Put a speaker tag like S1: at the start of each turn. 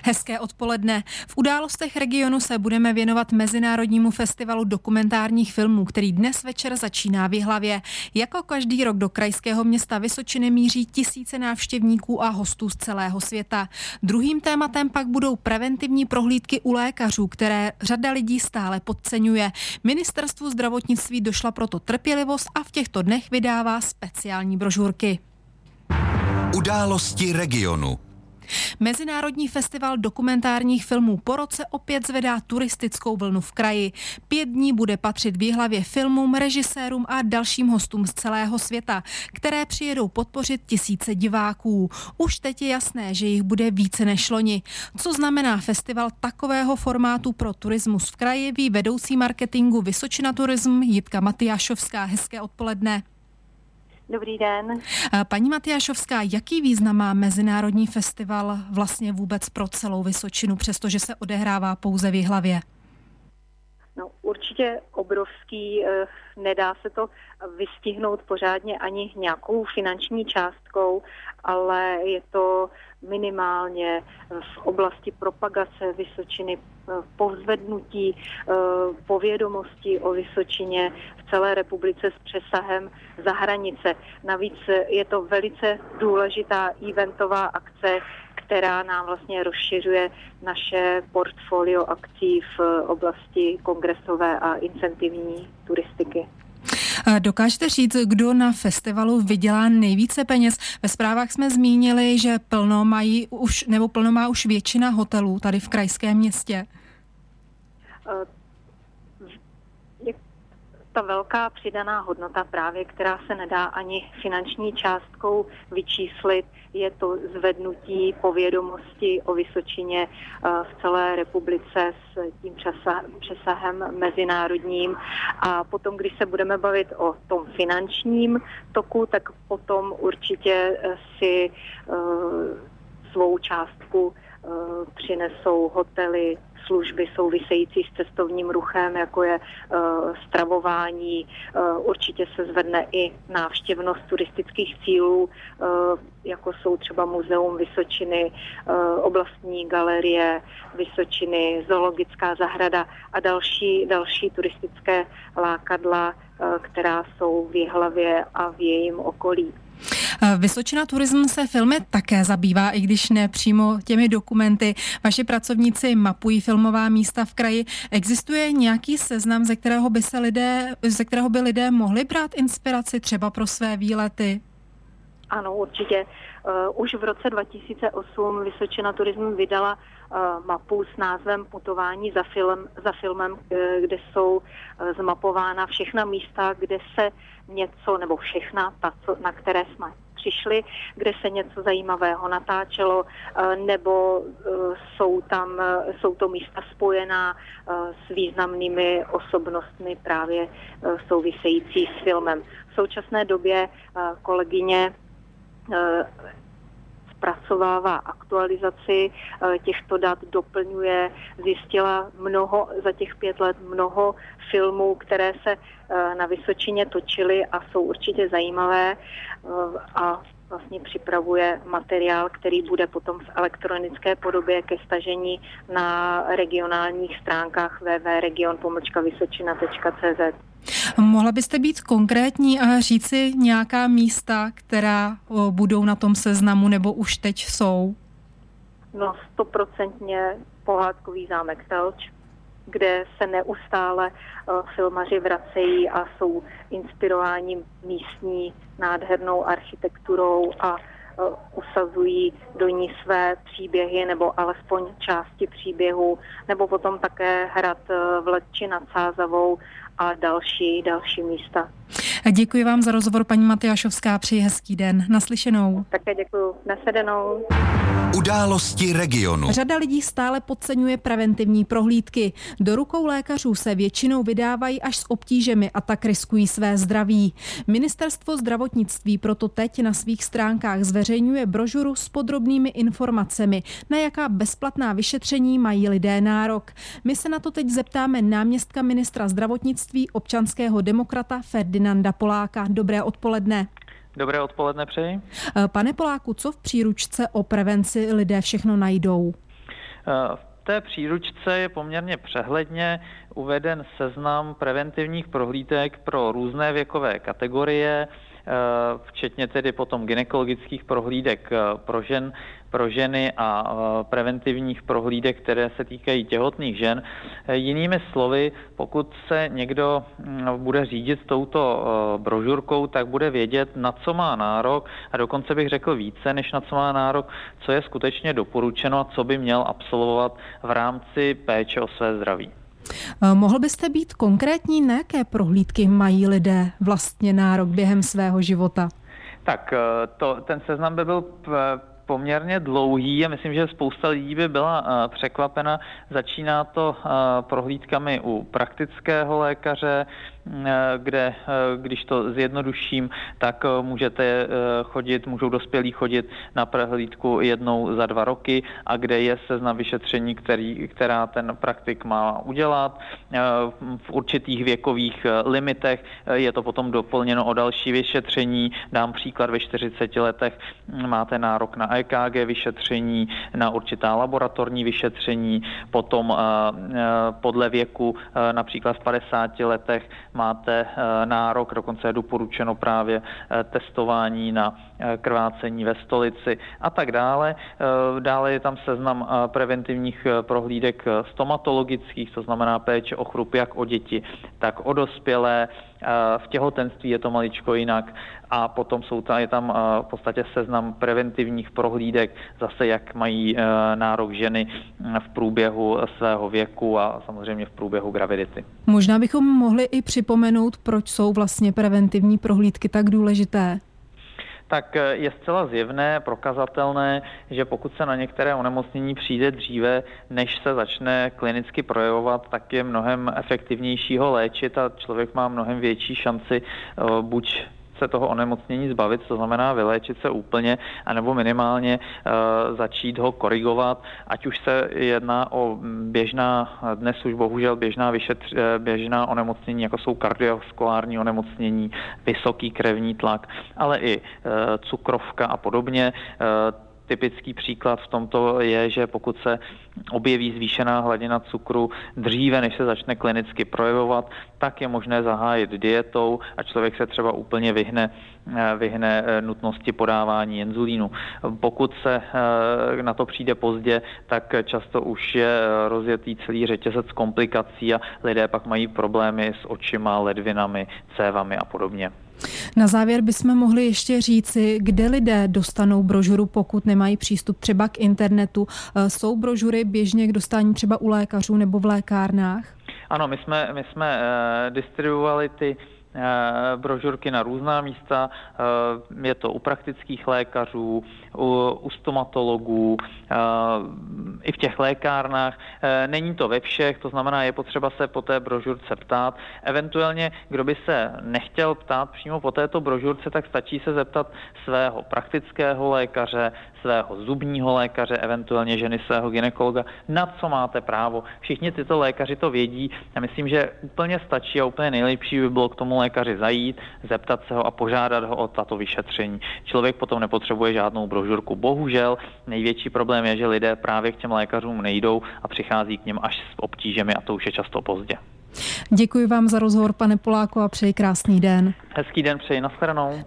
S1: Hezké odpoledne. V událostech regionu se budeme věnovat Mezinárodnímu festivalu dokumentárních filmů, který dnes večer začíná v Jihlavě. Jako každý rok do krajského města Vysočiny míří tisíce návštěvníků a hostů z celého světa. Druhým tématem pak budou preventivní prohlídky u lékařů, které řada lidí stále podceňuje. Ministerstvu zdravotnictví došla proto trpělivost a v těchto dnech vydává speciální brožurky.
S2: Události regionu.
S1: Mezinárodní festival dokumentárních filmů po roce opět zvedá turistickou vlnu v kraji. 5 dní bude patřit v Jihlavě filmům, režisérům a dalším hostům z celého světa, které přijedou podpořit tisíce diváků. Už teď je jasné, že jich bude více než loni. Co znamená festival takového formátu pro turismus v kraji, ví vedoucí marketingu Vysočina Turism Jitka Matyášovská. Hezké odpoledne.
S3: Dobrý den.
S1: Paní Matyášovská, jaký význam má Mezinárodní festival vlastně vůbec pro celou Vysočinu, přestože se odehrává pouze v Jihlavě?
S3: No, určitě obrovský, nedá se to vystihnout pořádně ani nějakou finanční částkou, ale je to minimálně v oblasti propagace Vysočiny, povzvednutí povědomosti o Vysočině v celé republice s přesahem za hranice. Navíc je to velice důležitá eventová akce, která nám vlastně rozšiřuje naše portfolio akcí v oblasti kongresové a incentivní turistiky.
S1: Dokážete říct, kdo na festivalu vydělá nejvíce peněz? Ve zprávách jsme zmínili, že plno má už většina hotelů tady v krajském městě.
S3: Ta velká přidaná hodnota právě, která se nedá ani finanční částkou vyčíslit, je to zvednutí povědomosti o Vysočině v celé republice s tím přesahem mezinárodním. A potom, když se budeme bavit o tom finančním toku, tak potom určitě si svou částku přinesou hotely, služby související s cestovním ruchem, jako je stravování. Určitě se zvedne i návštěvnost turistických cílů, jako jsou třeba Muzeum Vysočiny, oblastní galerie Vysočiny, zoologická zahrada a další turistické lákadla, která jsou v Jihlavě a v jejím okolí.
S1: Vysočina Turism se filmy také zabývá, i když ne přímo těmi dokumenty. Vaši pracovníci mapují filmová místa v kraji. Existuje nějaký seznam, ze kterého by lidé mohli brát inspiraci třeba pro své výlety?
S3: Ano, určitě. Už v roce 2008 Vysočina Turism vydala mapu s názvem Putování za filmem, kde jsou zmapována všechna místa, kde se něco, nebo všechna, na které jsme přišli, kde se něco zajímavého natáčelo, nebo jsou to místa spojená s významnými osobnostmi právě související s filmem. V současné době kolegyně zpracovává aktualizaci těchto dat, doplňuje, zjistila za těch 5 let mnoho filmů, které se na Vysočině točily a jsou určitě zajímavé a vlastně připravuje materiál, který bude potom v elektronické podobě ke stažení na regionálních stránkách www.region-vysočina.cz.
S1: Mohla byste být konkrétní a říci nějaká místa, která budou na tom seznamu nebo už teď jsou?
S3: No 100% pohádkový zámek Telč, kde se neustále filmaři vracejí a jsou inspirováni místní nádhernou architekturou a usazují do ní své příběhy nebo alespoň části příběhu, nebo potom také hrad v Letči nad Sázavou a další místa.
S1: Děkuji vám za rozhovor, paní Matyášovská, přeji hezký den. Naslyšenou.
S3: Také děkuji. Nashledanou.
S2: Události regionu.
S1: Řada lidí stále podceňuje preventivní prohlídky. Do rukou lékařů se většinou vydávají až s obtížemi a tak riskují své zdraví. Ministerstvo zdravotnictví proto teď na svých stránkách zveřejňuje brožuru s podrobnými informacemi, na jaká bezplatná vyšetření mají lidé nárok. My se na to teď zeptáme náměstka ministra zdravotnictví, občanského demokrata Ferdinanda Poláka. Dobré odpoledne.
S4: Dobré odpoledne přeji.
S1: Pane Poláku, co v příručce o prevenci lidé všechno najdou?
S4: V té příručce je poměrně přehledně uveden seznam preventivních prohlídek pro různé věkové kategorie, včetně tedy potom gynekologických prohlídek pro ženy a preventivních prohlídek, které se týkají těhotných žen. Jinými slovy, pokud se někdo bude řídit touto brožurkou, tak bude vědět, na co má nárok, a dokonce bych řekl více, než na co má nárok, co je skutečně doporučeno a co by měl absolvovat v rámci péče o své zdraví.
S1: Mohl byste být konkrétní, na jaké prohlídky mají lidé vlastně nárok během svého života?
S4: Tak ten seznam by byl poměrně dlouhý a myslím, že spousta lidí by byla překvapena. Začíná to prohlídkami u praktického lékaře, kde, když to zjednoduším, tak můžou dospělí chodit na prohlídku jednou za 2 roky a kde je seznam vyšetření, která ten praktik má udělat. V určitých věkových limitech je to potom doplněno o další vyšetření. Dám příklad, ve 40 letech máte nárok na EKG vyšetření, na určitá laboratorní vyšetření, potom podle věku, například v 50 letech máte nárok, dokonce je doporučeno právě testování na krvácení ve stolici a tak dále. Dále je tam seznam preventivních prohlídek stomatologických, to znamená péče o chrup jak o děti, tak o dospělé. V těhotenství je to maličko jinak a potom je tam v podstatě seznam preventivních prohlídek, zase jak mají nárok ženy v průběhu svého věku a samozřejmě v průběhu gravidity.
S1: Možná bychom mohli i připomenout, proč jsou vlastně preventivní prohlídky tak důležité.
S4: Tak je zcela zjevné, prokazatelné, že pokud se na některé onemocnění přijde dříve, než se začne klinicky projevovat, tak je mnohem efektivnější ho léčit a člověk má mnohem větší šanci buď se toho onemocnění zbavit, to znamená vyléčit se úplně, anebo minimálně začít ho korigovat, ať už se jedná o dnes už bohužel běžná onemocnění, jako jsou kardiovaskulární onemocnění, vysoký krevní tlak, ale i cukrovka a podobně. Typický příklad v tomto je, že pokud se objeví zvýšená hladina cukru dříve, než se začne klinicky projevovat, tak je možné zahájit dietou a člověk se třeba úplně vyhne nutnosti podávání inzulínu. Pokud se na to přijde pozdě, tak často už je rozjetý celý řetězec komplikací a lidé pak mají problémy s očima, ledvinami, cévami a podobně.
S1: Na závěr bychom mohli ještě říci, kde lidé dostanou brožuru, pokud nemají přístup třeba k internetu. Jsou brožury běžně k dostání třeba u lékařů nebo v lékárnách?
S4: Ano, my jsme distribuovali ty brožurky na různá místa, je to u praktických lékařů, u stomatologů, i v těch lékárnách. Není to ve všech, to znamená, je potřeba se po té brožurce ptát. Eventuálně, kdo by se nechtěl ptát přímo po této brožurce, tak stačí se zeptat svého praktického lékaře, svého zubního lékaře, eventuálně ženy svého gynekologa, na co máte právo. Všichni tyto lékaři to vědí a myslím, že úplně stačí a úplně nejlepší by bylo k tomu lékaři zajít, zeptat se ho a požádat ho o tato vyšetření. Člověk potom nepotřebuje žádnou brožurku. Bohužel největší problém je, že lidé právě k těm lékařům nejdou a přichází k něm až s obtížemi a to už je často pozdě.
S1: Děkuji vám za rozhovor, pane Poláku, a přeji krásný den.
S4: Hezký den přeji, nashledanou.